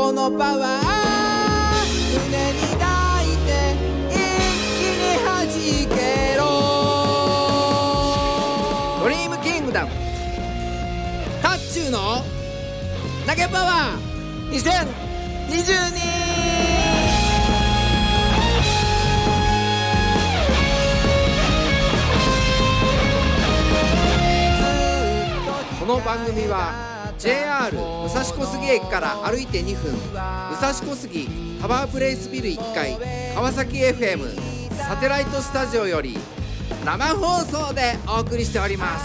このパワー胸に抱いて一気に弾けろ。ドリームキングダムタッチューの投げパワー2022。この番組は JR 武蔵小杉駅から歩いて2分、武蔵小杉タワープレイスビル1階川崎 FM サテライトスタジオより生放送でお送りしております。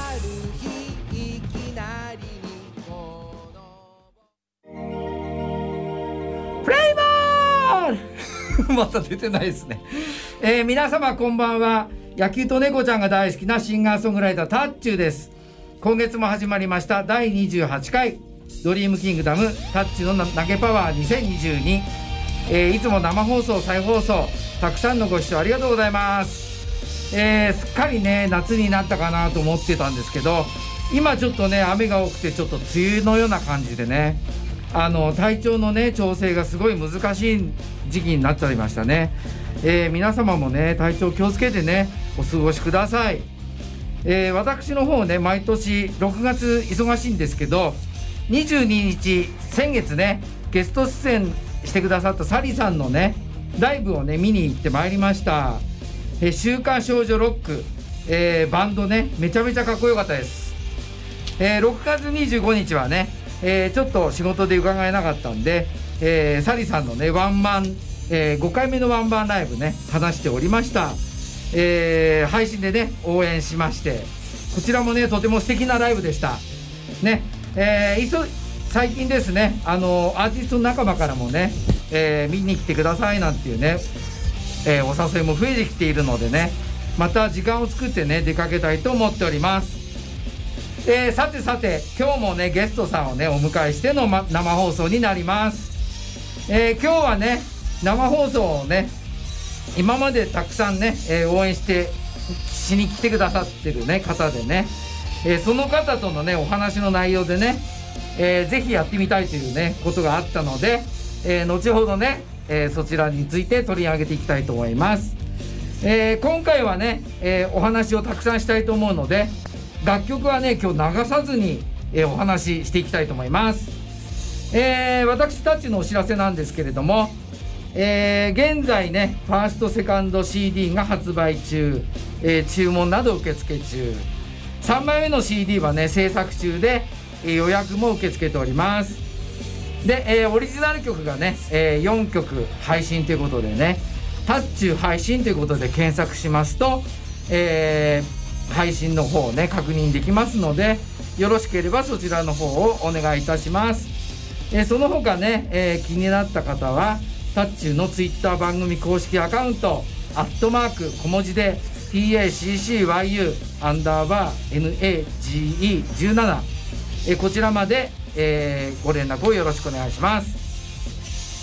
プレイボールまた出てないですね。皆様こんばんは。野球と猫ちゃんが大好きなシンガーソングライタータッチューです。今月も始まりました第28回ドリームキングダムタッチの投げパワー2022、いつも生放送再放送たくさんのご視聴ありがとうございます。すっかりね夏になったかなと思ってたんですけど、今ちょっとね雨が多くてちょっと梅雨のような感じでね、体調のね調整がすごい難しい時期になっちゃいましたね。皆様もね体調気をつけてねお過ごしください。私の方ね毎年6月忙しいんですけど、22日先月ねゲスト出演してくださったサリさんのねライブをね見に行ってまいりました。週刊少女ロック、バンドねめちゃめちゃかっこよかったです。6月25日はね、ちょっと仕事で伺えなかったんで、サリさんのねワンマン、5回目のワンマンライブね話しておりました。配信でね応援しまして、こちらもねとても素敵なライブでしたね。最近ですねアーティスト仲間からもね、見に来てくださいなんていうね、お誘いも増えてきているのでね、また時間を作ってね出かけたいと思っております。さて今日もねゲストさんをねお迎えしての、生放送になります。今日はね生放送をね今までたくさんね、応援しに来てくださってる、ね、方でね、その方とのねお話の内容でね、ぜひやってみたいというねことがあったので、後ほどね、そちらについて取り上げていきたいと思います。今回はね、お話をたくさんしたいと思うので、楽曲はね今日流さずに、お話ししていきたいと思います。私たちのお知らせなんですけれども、現在ねファーストセカンド CD が発売中、注文など受付中、3枚目の CD はね制作中で、予約も受け付けております。で、オリジナル曲がね、4曲配信ということでね、タッチュー配信ということで検索しますと、配信の方をね確認できますので、よろしければそちらの方をお願いいたします。その他ね、気になった方はタッチューのツイッター番組公式アカウント@小文字で TACCYU_NAGE17、こちらまで、ご連絡をよろしくお願いします。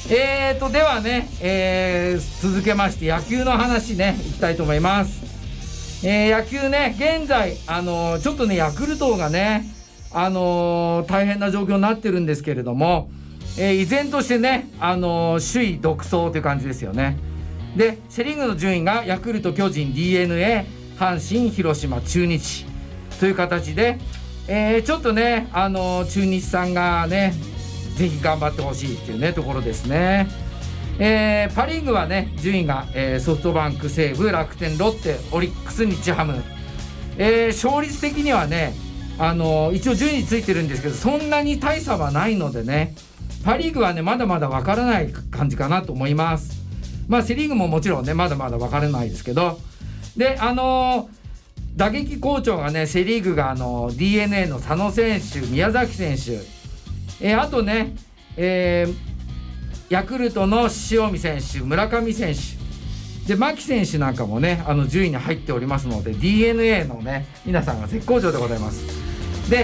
ではね、続けまして野球の話ねいきたいと思います。野球ね現在ちょっとねヤクルトがね大変な状況になってるんですけれども、依然としてね、首位独走という感じですよね。でセ・リーグの順位がヤクルト、巨人、 DNA、 阪神、広島、中日という形で、ちょっとね中日さんがねぜひ頑張ってほしいっていうねところですね。パ・リーグはね順位が、ソフトバンク、西武、楽天、ロッテ、オリックス、日ハム、勝率的にはね一応順位ついてるんですけど、そんなに大差はないのでね、パ・リーグはねまだまだ分からない感じかなと思います。セ・リーグももちろんねまだまだ分からないですけど、で打撃好調がねセ・リーグがDNA の佐野選手、宮崎選手、あとね、ヤクルトの塩見選手、村上選手で牧選手なんかもね順位に入っておりますので、 DNA のね皆さんが絶好調でございます。で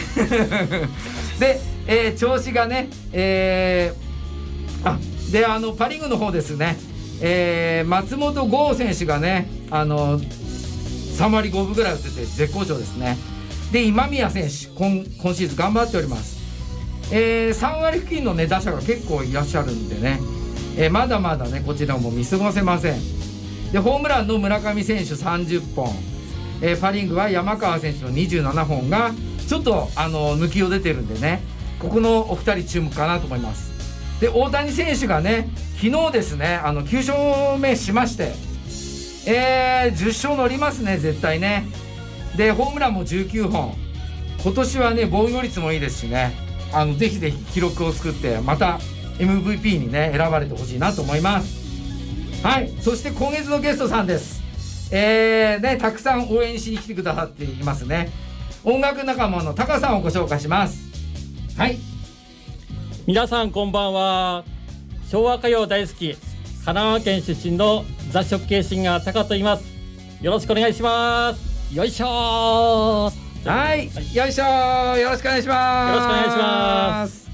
調子がね、パ・リーグの方ですね、松本剛選手がね3割5分ぐらい打ってて絶好調ですね。で今宮選手今シーズン頑張っております。 3割付近の、ね、打者が結構いらっしゃるんでね、まだまだねこちらも見過ごせません。でホームランの村上選手30本、パ・リーグは山川選手の27本がちょっと抜きを出てるんでね、ここのお二人注目かなと思います。で大谷選手がね昨日ですね9勝目しまして、10勝乗りますね絶対ね。でホームランも19本、今年はね防御率もいいですしね、ぜひぜひ記録を作ってまた MVP にね選ばれてほしいなと思います。はい、そして今月のゲストさんです。ね、たくさん応援しに来てくださっていますね。音楽仲間のタカさんをご紹介します。はい、 皆さんこんばんは。昭和歌謡大好き神奈川県出身の雑食系シンガータカと言います。よろしくお願いします。よいしょー。 はい、よいしょー、よろしくお願いします。 よろしくお願いします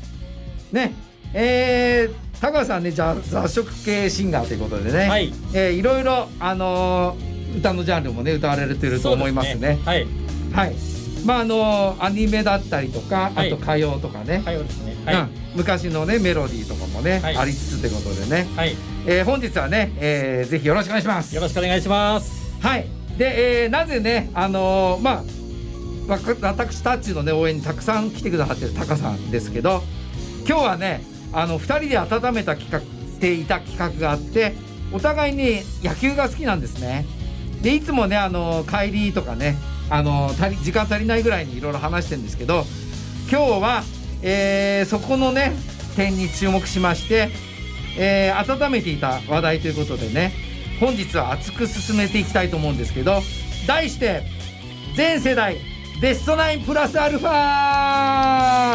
ね。高橋さんね、雑食系シンガーということでね、 はい、 いろいろ歌のジャンルもね歌われてると思いますね。 はい、 はい、まあアニメだったりとか、あと歌謡とかね、 歌謡ですね、はい、 昔のねメロディーとかもね、はい、ありつつということでね、はい、本日はね、ぜひよろしくお願いします。 よろしくお願いします。 はい、で、なぜね私たちのね応援にたくさん来てくださってるタカさんですけど、今日はね2人で温めたていた企画があって、お互いに野球が好きなんですね。でいつもね帰りとかね時間足りないぐらいにいろいろ話してるんですけど、今日は、そこのね点に注目しまして、温めていた話題ということでね、本日は熱く進めていきたいと思うんですけど、題して全世代ベストナインプラスアルファ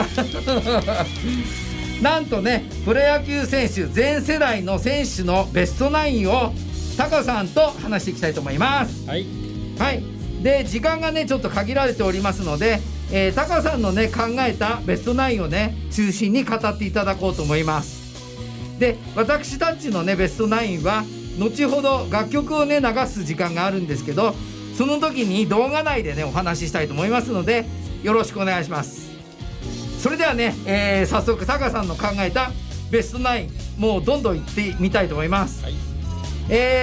なんとねプロ野球選手全世代の選手のベストナインをタカさんと話していきたいと思います。 はい、 はい、で時間がねちょっと限られておりますので、タカさんのね考えたベストナインをね中心に語っていただこうと思います。で私たちのねベストナインは後ほど楽曲をね流す時間があるんですけど、その時に動画内でねお話ししたいと思いますのでよろしくお願いします。それではね、早速タカさんの考えたベストナインもうどんどんいってみたいと思います。はい、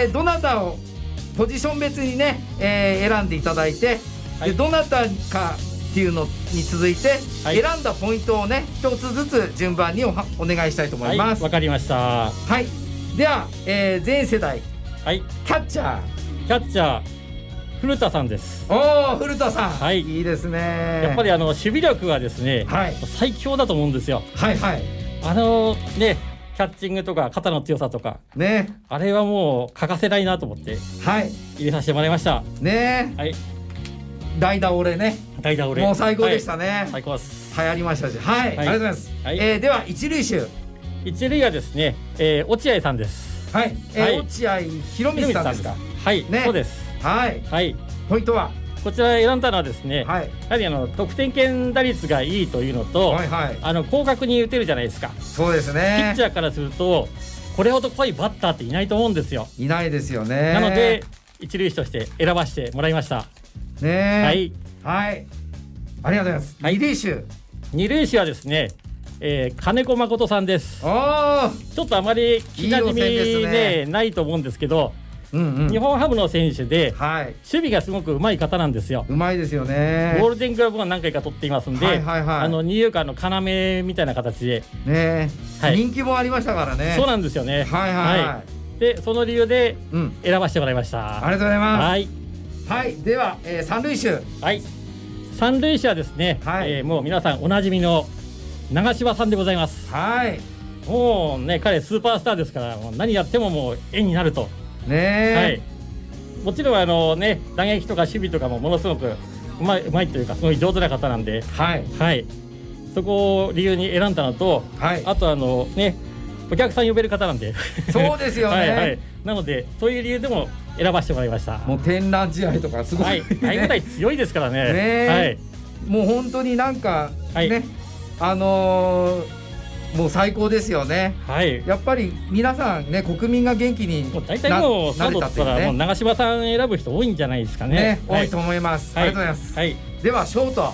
どなたをポジション別にね、選んでいただいて、はい、でどなたかっていうのに続いて、はい、選んだポイントをね一つずつ順番にお願いしたいと思います。 わかりました。 はい、では、全世代、 はい、 キャッチャー古田さんです。 おー、古田さん、 はい、 いいですね。 やっぱり守備力はですね、はい、最強だと思うんですよ。 はいはい、 ねキャッチングとか肩の強さとかね、あれはもう欠かせないなと思って、はい、入れさせてもらいましたね。はい、代打俺ね、もう最高でしたね。はい、 最高です。 流行りましたし、はい、はい、ありがとうございます。はい、では一塁はですね、 落合さんです。 はい、落合博満さんですか。 はい、ね、そうです。はい、はい、 ポイントはこちら選んだのはですね、はい、やはり得点圏打率がいいというのと、はいはい、広角に打てるじゃないですか。 そうですね。 ピッチャーからするとこれほど濃いバッターっていないと思うんですよ。 いないですよね。 なので一塁手として選ばせてもらいましたね。 はい、 はい、ありがとうございます。はい、 二塁手はですね、金子誠さんです。ちょっとあまり聞きなじみねないと思うんですけど、日本ハムの選手で、はい、守備がすごくうまい方なんですよ。 うまいですよね。 ゴールデングラブを何回か取っていますんで、二遊間の要みたいな形で、 ね、はい、人気もありましたからね。 そうなんですよね。 はいはい、はい、 でその理由で選ばせてもらいました。 ありがとうございます。 はい、 はい、では、三塁手。 はい、三塁手はですね、はい、もう皆さんおなじみの長嶋さんでございます。はい、もうね彼スーパースターですから、もう何やってももう絵になると。ね、はい、もちろんね打撃とか守備とかもものすごくうまいというかすごい上手な方なんで、はい、はい、そこを理由に選んだのと、はい、あとねお客さん呼べる方なんでそうですよねはい、はい、なのでそういう理由でも選ばせてもらいました。 もう天覧試合とかすごい、 はい、大舞台強いですからね。 ね、はい、もう本当になんかね、はい、もう最高ですよね。はい、やっぱり皆さんね国民が元気に大体もうサードだったらもう長嶋さん選ぶ人多いんじゃないですかね。 多いと思います。ありがとうございます。はい、ではショ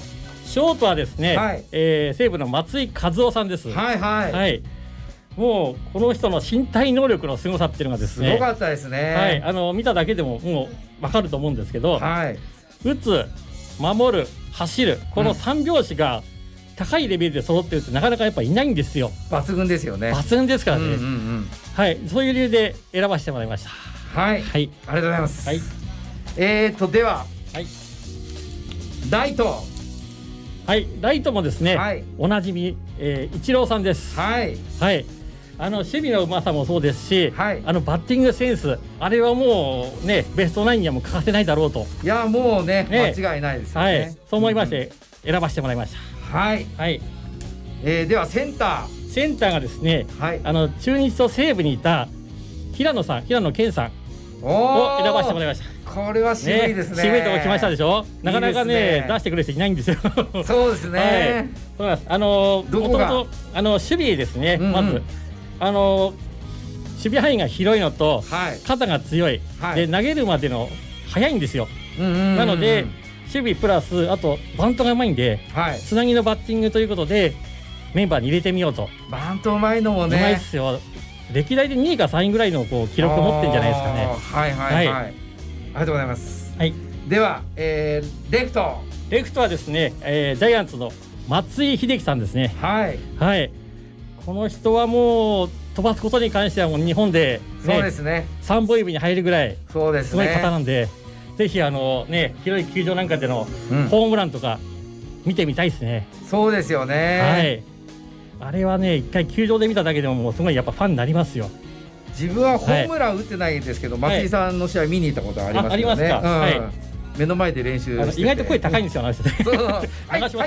ショートはですね、はい、西武の松井和夫さんです。 はいはい、 はい、もうこの人の身体能力の凄さっていうのがですね、 すごかったですね。 はい、見ただけでももう分かると思うんですけど、 はい、 打つ、守る、走る、この3拍子が高いレベルで揃ってるってなかなかやっぱいないんですよ。 抜群ですよね。 抜群ですからね、はい、そういう理由で選ばせてもらいました。 はい、はい、ありがとうございます。はい、では、はい、ライト。 はい、ライトもですね、はい、おなじみ、イチローさんです。 はい、 はい、守備のうまさもそうですし、 はい、 バッティングセンス、あれはもうね、ベストナインにはもう欠かせないだろうと。 いやもうね、間違いないですよね。 はい、そう思いまして選ばせてもらいました。 はい、 はい、 ではセンターがですね、 はい、 中日と西武にいた平野健さんを選ばせてもらいました。 これは渋いですね。 渋いとこ来ましたでしょ。なかなかね、出してくれる人いないんですよ。 そうですね。 そうなんです。もともと守備ですね。まず守備範囲が広いのと、肩が強い、で投げるまでの速いんですよ。なので守備プラスあとバントがうまいんで、つなぎのバッティングということでメンバーに入れてみようと。 バントうまいのもね。 うまいですよ。歴代で2位か3位ぐらいの記録を持ってんじゃないですかね。 はいはいはい。ありがとうございます。 はい。 では、レフトはですね、ジャイアンツの松井秀喜さんですね。 はい。 はい。この人はもう飛ばすことに関してはもう日本で、 そうですね。 3本指に入るぐらいすごい方なんで、ぜひ広い球場なんかでのホームランとか見てみたいですね。 そうですよね。 はい。あれはね、一回球場で見ただけでももうすごいやっぱファンになりますよ。 自分はホームラン打ってないんですけど、松井さんの試合見に行ったことありますよね。 はい。 目の前で練習してて、 意外と声高いんですよ。 はいはいはい。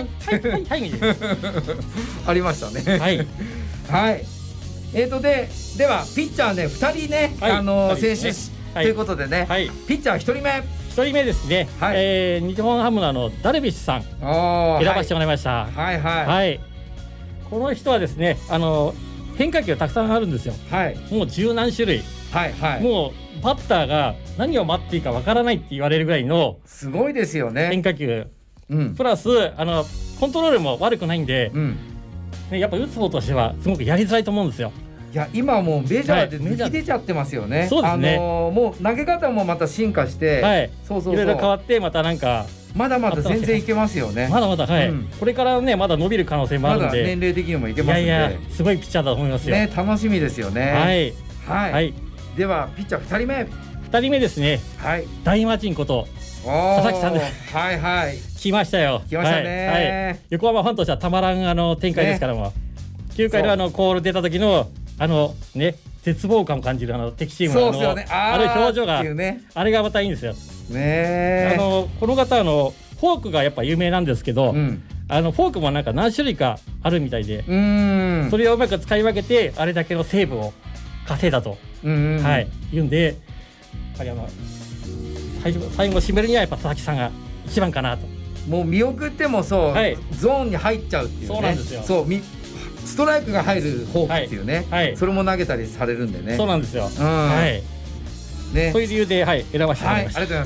ありましたね。 はいはい。ではピッチャーね、2人ね、選手ということでね、ピッチャー1人目ですね。日本ハムのダルビッシュさん選ばせてもらいました。 はいはい。 この人はですね、変化球たくさんあるんですよ。もう十何種類。もうバッターが何を待っていいかわからないって言われるぐらいのすごいですよね。 変化球。プラスコントロールも悪くないんで、やっぱ打つ方としてはすごくやりづらいと思うんですよ。 いや今もうメジャーで抜き出ちゃってますよね。 そうですね。 もう投げ方もまた進化して、 いろいろ変わってまたなんか。 まだまだ全然いけますよね。 まだまだ、はい、これからねまだ伸びる可能性もあるんで、まだ年齢的にもいけますので、いやすごいピッチャーだと思いますよ。 ね、楽しみですよね。はい。ではピッチャー2 人目ですね。大魔神こと佐々木さんです。 はいはい。 来ましたよ。 来ましたね。 横浜ファンとしてはたまらん展開ですからも。9回のコール出た時のね絶望感を感じる敵チームの表情があれがまたいいんですよ。 ね、 この方フォークがやっぱ有名なんですけど、フォークもなんか何種類かあるみたいで、それをうまく使い分けてあれだけのセーブを稼いだと、言うんで、やっぱり最後締めるにはやっぱ佐々木さんが一番かなと。 もう見送ってもそう、ゾーンに入っちゃうっていうね。 そうなんですよ。 そうストライクが入るフォークっていうね、それも投げたりされるんでね。 そうなんですよ。ね、そういう理由で、選ばせてもらいました。 ありがとうございます。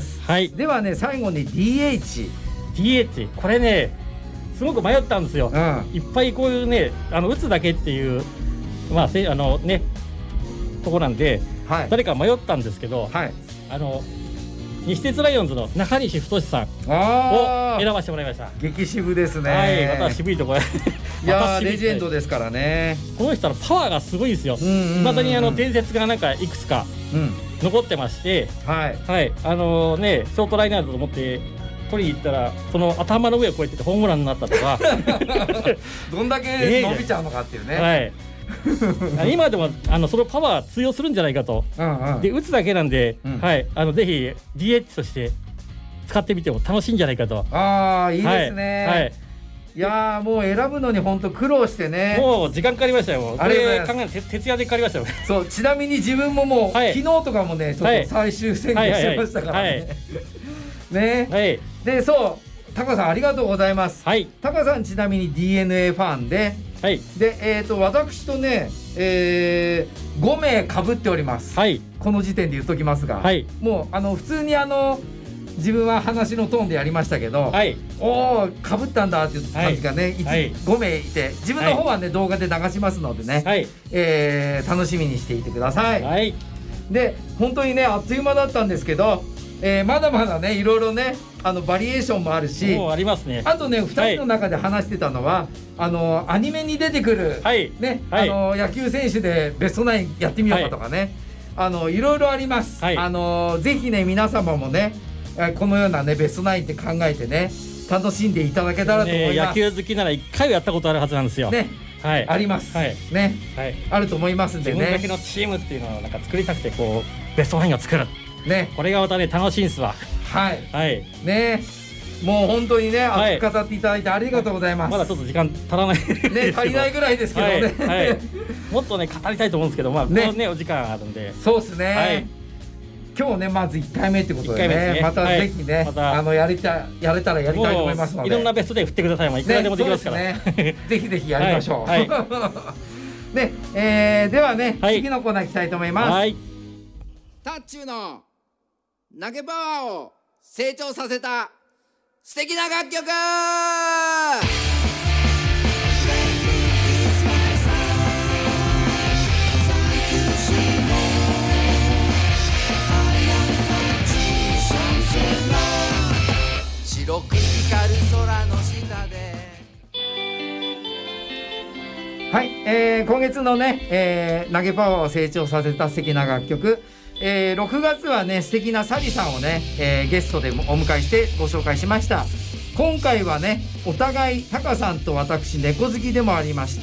ではね、最後に DH、 これねすごく迷ったんですよ。いっぱいこういうね打つだけっていうとこなんで、誰か迷ったんですけど、西鉄ライオンズの中西太さんを選ばせてもらいました。 激渋ですね。 また渋いところ。 いやレジェンドですからね。 この人のパワーがすごいですよ。いまだに伝説がなんかいくつか残ってまして、ショートライナーだと思って取りに行ったらその頭の上を越えててホームランになったとかどんだけ伸びちゃうのかっていうね。 今でもそのパワー通用するんじゃないかと。で打つだけなんで、ぜひ DH として使ってみても楽しいんじゃないかと。 いいですね。いやもう選ぶのに本当苦労してね。 もう時間かかりましたよ。あれ考え徹夜でかかりましたよ。 そう、ちなみに自分ももう昨日とかもねちょっと最終選挙してましたからね。ね。でタカさんありがとうございます。タカさんちなみに DNA ファンで、で私とね5名被っております。この時点で言っときますが、もう普通に自分は話のトーンでやりましたけど、おおかぶったんだっていう感じがね、5名いて、自分の方はね動画で流しますのでね、楽しみにしていてください。で本当にねあっという間だったんですけど、まだまだねいろいろねバリエーションもあるし、 ありますね。 あとね2人の中で話してたのは、アニメに出てくる、ね、野球選手でベストナインやってみようかとかね、いろいろあります。ぜひね皆様もねこのようなねベストナインって考えてね楽しんでいただけたらと思います。 野球好きなら1回はやったことあるはずなんですよ。 ね、あります。ね、あると思いますんでね。 自分だけのチームっていうのをなんか作りたくてこうベストナインを作る。ね、これがまたね楽しいんですわ。 ね、もう本当にね熱く語っていただいてありがとうございます。 まだちょっと時間足らないね、足りないぐらいですけどね。 もっとね語りたいと思うんですけど、まあねお時間あるんで。 そうですね。今日ねまず1回目ってことでね、またぜひねやれたらやりたいと思いますので、 いろんなベストで振ってください。いくらでもできますから。 ぜひぜひやりましょう。ね、ではね次のコーナー行きたいと思います。 タッチューの投げパワーを成長させた素敵な楽曲。白く光る空の下で。 はい、今月のね、投げパワーを成長させた素敵な楽曲、6月はね素敵なサリさんをね、ゲストでお迎えしてご紹介しました。今回はねお互いタカさんと私猫好きでもありまして、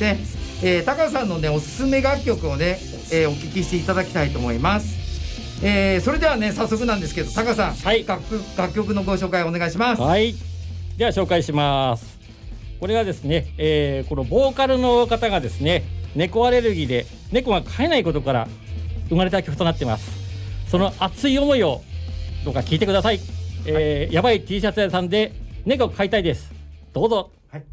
タカさんのねおすすめ楽曲をね、お聞きしていただきたいと思います。それではね早速なんですけどタカさん、楽曲のご紹介お願いします。 では紹介します。これはですね、このボーカルの方がですね猫アレルギーで猫が飼えないことから生まれた曲となっています。その熱い思いをどうか聞いてください。やばい T シャツ屋さんで猫飼いたいです。どうぞ。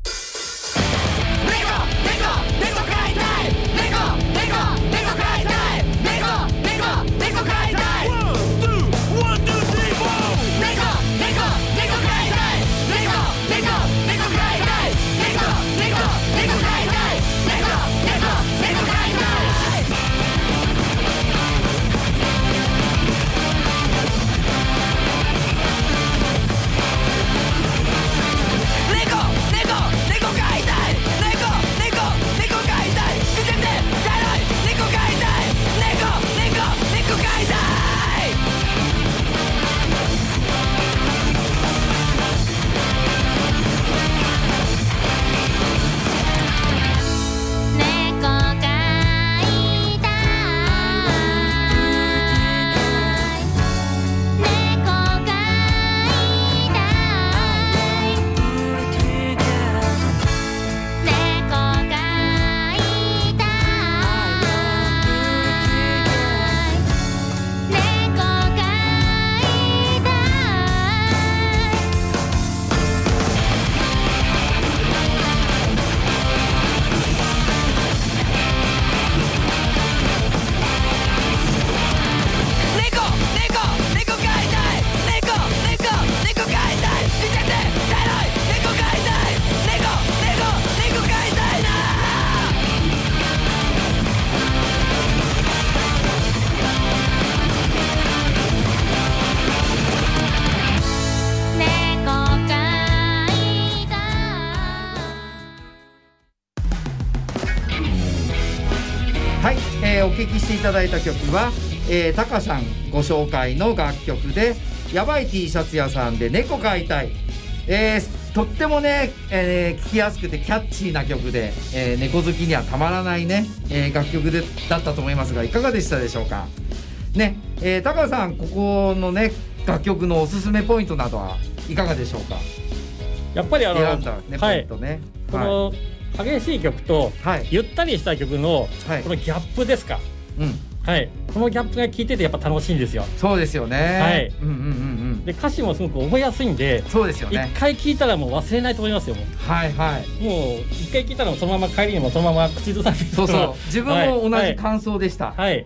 お聴きしていただいた曲は、タカさんご紹介の楽曲でやばい T シャツ屋さんで猫飼いたい、とってもね、聴きやすくてキャッチーな曲で、猫好きにはたまらないね、楽曲だったと思いますがいかがでしたでしょうかね。タカさんここのね楽曲のおすすめポイントなどはいかがでしょうか。 やっぱり選んだね、ポイントね、 この激しい曲とゆったりした曲のこのギャップですか、このギャップが聴いててやっぱ楽しいんですよ。 そうですよね。 で歌詞もすごく覚えやすいんで、 そうですよね。 一回聴いたらもう忘れないと思いますよ。もう一回聴いたらそのまま帰りにもそのまま口ずさんで、 自分も同じ感想でした。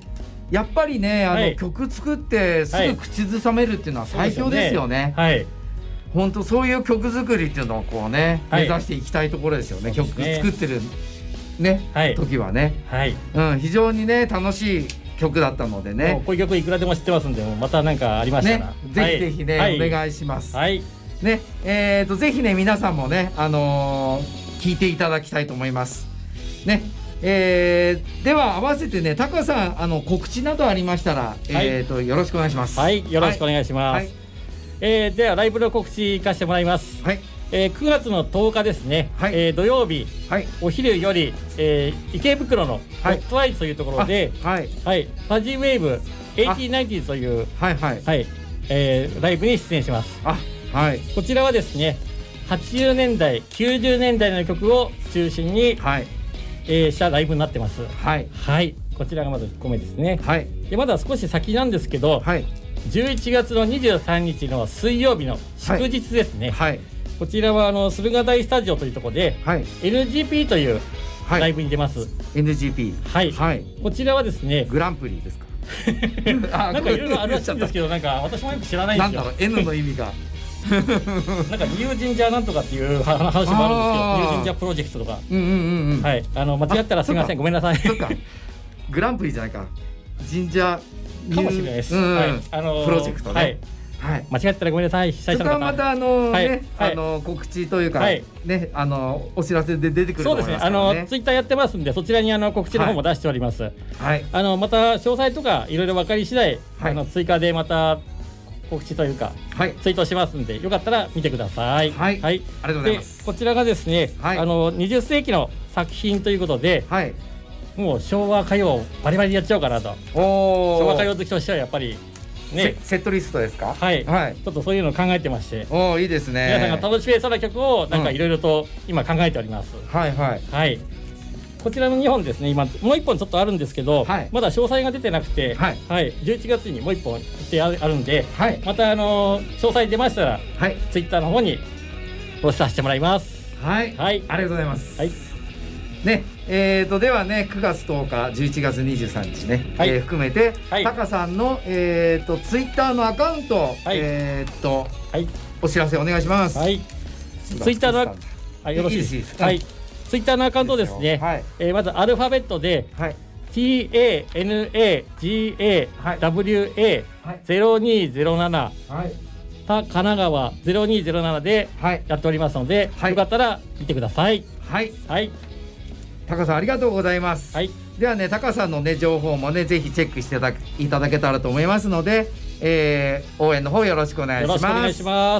やっぱりね曲作ってすぐ口ずさめるっていうのは最強ですよね。はい、本当そういう曲作りっていうのをこうね、目指していきたいところですよね。曲作ってるね、時はね、非常にね楽しい曲だったのでね。 こういう曲いくらでも知ってますんで、また何かありましたら、 ぜひぜひね、お願いします。ね、ぜひね皆さんもね聞いていただきたいと思いますね。では合わせてね、タカさん告知などありましたら、よろしくお願いします。 はい、よろしくお願いします。ではライブの告知いかしてもらいます。9月の10日ですね、土曜日、お昼より、池袋のホットアイズというところで、ファジーウェーブ8090というライブに出演します。こちらはですね、80年代90年代の曲を中心に、したライブになってます。こちらがまず1個目ですね。でまだ少し先なんですけど、11月の23日の水曜日の祝日ですね。こちらは駿河台スタジオというところで、NGP というライブに出ます。 NGP。 こちらはですね、 グランプリですか。 なんかいろいろあるらしいんですけど、なんか私もよく知らないんですよ。 なんだろう、N の意味が。 なんかニュージンジャーなんとかっていう話もあるんですけど、ニュージンジャープロジェクトとか。間違ったらすみません、ごめんなさい。 そっか。グランプリじゃないか。ジンジャーかもしれないです。プロジェクトね。 間違ったらごめんなさい。 そこはまた告知というかね、お知らせで出てくると思いますからね。 そうですね。ツイッターやってますんで、そちらに告知の方も出しております。また詳細とかいろいろ分かり次第追加でまた告知というかツイートしますんで、よかったら見てください。 ありがとうございます。 こちらがですね、20世紀の作品ということで、もう昭和歌謡バリバリやっちゃおうかなと。昭和歌謡好きとしてはやっぱりね、セットリストですか。 ちょっとそういうのを考えてまして、 いいですね。 皆さんが楽しめそうな曲をなんかいろいろと今考えております。こちらの2本ですね、今もう1本ちょっとあるんですけど、まだ詳細が出てなくて、11月にもう1本ってあるんで、また詳細出ましたら、ツイッターの方にお伝えしてもらいます。 ありがとうございます。ね、ではね、9月10日、11月23日ね、含めて、タカさんのツイッターのアカウント、お知らせお願いします。 ツイッターのよろしいですか。ツイッターのアカウントですね。まずアルファベットで、TANAGAWA0207、神奈川0207でやっておりますので、よかったら見てください。 タカさんありがとうございます。ではね、タカさんのね情報もねぜひチェックしていただけたらと思いますので、応援の方よろしくお願いします。 よろしくお願いします。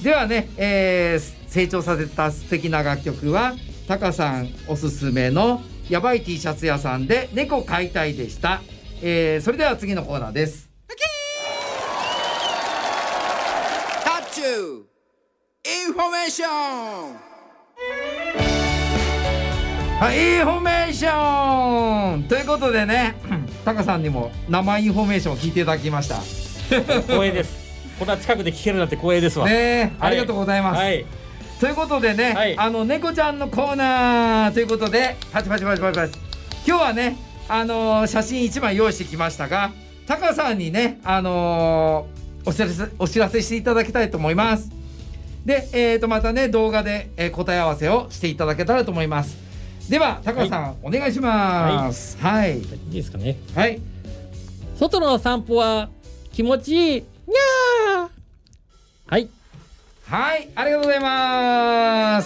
ではね、成長させた素敵な楽曲はタカさんおすすめのやばい T シャツ屋さんで猫飼いたいでした。それでは次のコーナーです。 タッチューインフォメーション。 インフォメーションということでね、タカさんにも生インフォメーションを聞いていただきました。 光栄です。こんな近くで聞けるなんて光栄ですわ。 ありがとうございます。ということでね、猫ちゃんのコーナーということで、パチパチパチパチパチ、今日はね、写真1枚用意してきましたが、タカさんにね、お知らせしていただきたいと思います。で、またね動画で、答え合わせをしていただけたらと思います。ではタカさん、お願いします。 いいですかね。 外の散歩は気持ちいいにゃー。 ありがとうございます。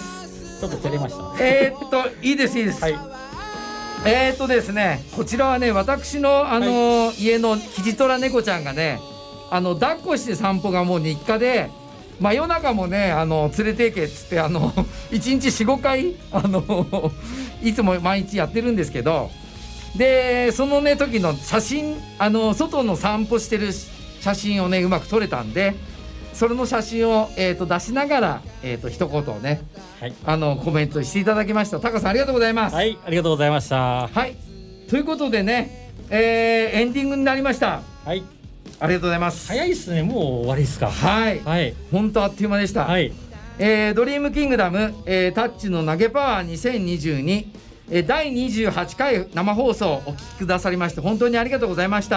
ちょっと照れました。 いいです。ですね、こちらはね、私の家のキジトラ猫ちゃんがね、抱っこして散歩がもう日課で、真夜中もね連れて行けっつって1日 4,5 回いつも毎日やってるんですけど、でそのね時の写真外の散歩してる写真をねうまく撮れたんで、それの写真を、出しながら、一言をね、コメントしていただきました。タカさんありがとうございます。 ありがとうございました。 ということでね、エンディングになりました。ありがとうございます。 早いですね。もう終わりですか。 本当あっという間でした。ドリームキングダム、タッチの投げパワー2022、 第28回生放送お聞きくださりまして本当にありがとうございました。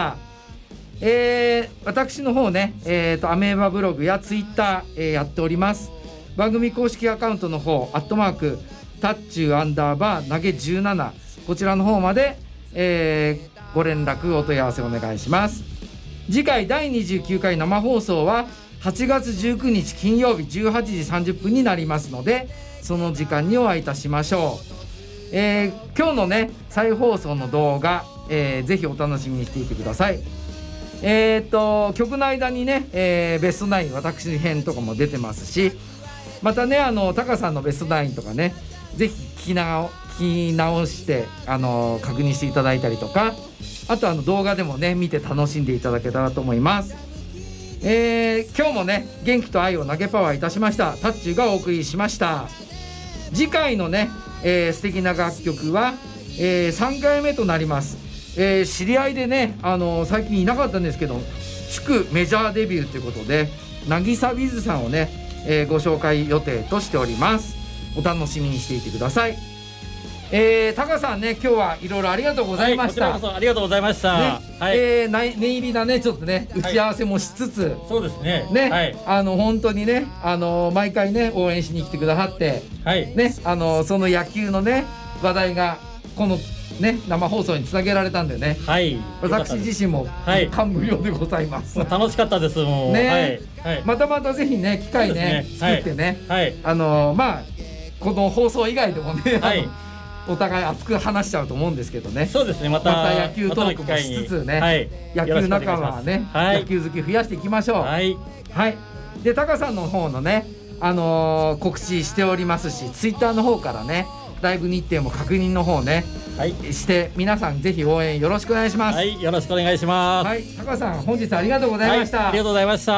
私の方ね、アメーバブログやツイッター、やっております。番組公式アカウントの方タッチュー投げ17、こちらの方まで、ご連絡お問い合わせお願いします。次回第29回生放送は8月19日金曜日18時30分になりますので、その時間にお会いいたしましょう。今日のね再放送の動画、ぜひお楽しみにしていてください。曲の間にね、ベストナイン私編とかも出てますし、またねタカさんのベストナインとかねぜひ聞き直して確認していただいたりとか、あと動画でもね見て楽しんでいただけたらと思います。今日もね元気と愛を投げパワーいたしましたタッチューがお送りしました。次回のね、素敵な楽曲は、3回目となります。知り合いでね最近いなかったんですけど祝メジャーデビューということで渚ビズさんをね、ご紹介予定としております。お楽しみにしていてください。タカさんね今日はいろいろありがとうございました。 こちらこそありがとうございました。 ね、念入りなねちょっとね打ち合わせもしつつ、 そうですね。 ね、本当にね毎回ね応援しに来てくださって、ねその野球のね話題がこのね生放送につなげられたんでね、私自身も感無量でございます。 楽しかったですもんね。 またまたぜひね機会ね作ってね、まあこの放送以外でもねお互い熱く話しちゃうと思うんですけどね。 そうですね。また野球トークもしつつね、野球仲間はね野球好き増やしていきましょう。でタカさんの方のね告知しておりますし、ツイッターの方からねライブ日程も確認の方ね、して皆さんぜひ応援よろしくお願いします。 よろしくお願いします。 タカさん本日ありがとうございました。 ありがとうございました。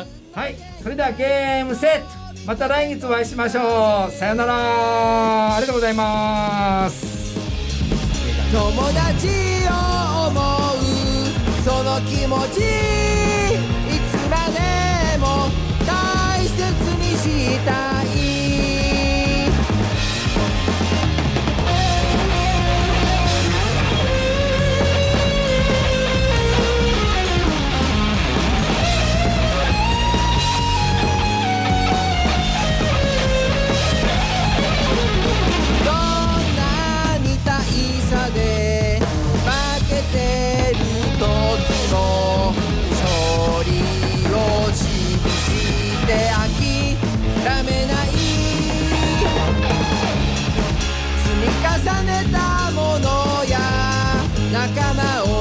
それではゲームセット、また来月お会いしましょう。さよなら。ありがとうございます。 友達を思うその気持ちいつまでも大切にしたい。で負けてる時も勝利を信じて諦めない。積み重ねたものや仲間を